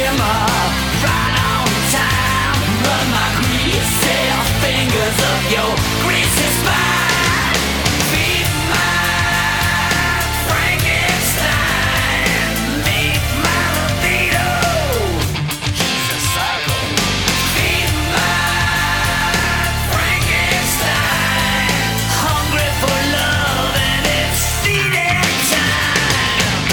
shimmer right on time. Run my greasy fingers up your greasy spine. Feed my Frankenstein. Make my libido. He's a psycho. Feed my Frankenstein. Hungry for love and it's feeding time.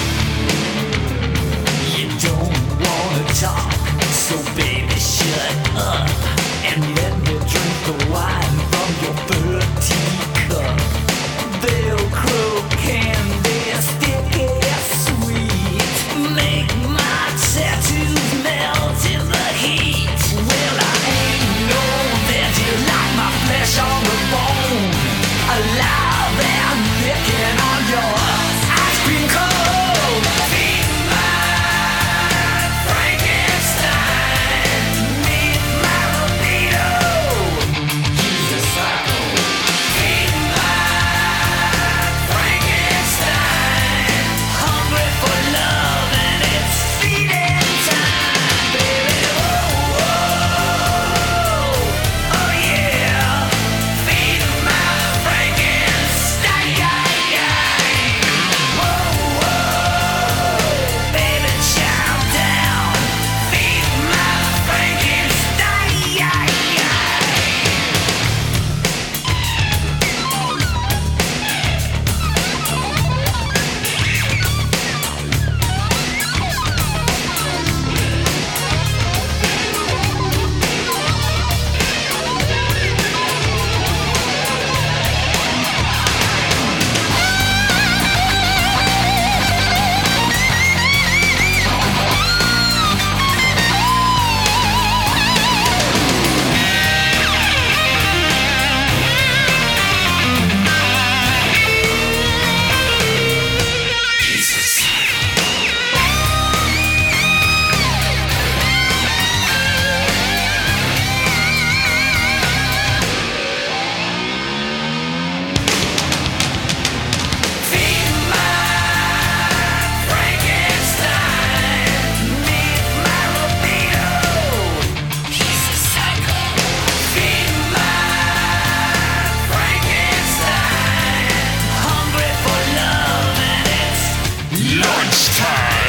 You don't wanna talk, so baby shut up and let me drink the wine from your 30 cup. Velcro candy, sticky sweet. Make my tattoos melt in the heat. Well, I ain't know that you like my flesh on the bone, alive and licking on your ice cream cone. Feed my Frankenstein. Meet my libido. He's a psycho. Feed my Frankenstein. Hungry for love and it's feeding time, baby. Oh, oh, oh yeah. Feed my Frankenstein. Whoa, whoa, baby, chow down. Feed my Frankenstein. Feed my Frankenstein. Meet my libido. He's a psycho. Feed my Frankenstein. Hungry for love and it's lunchtime.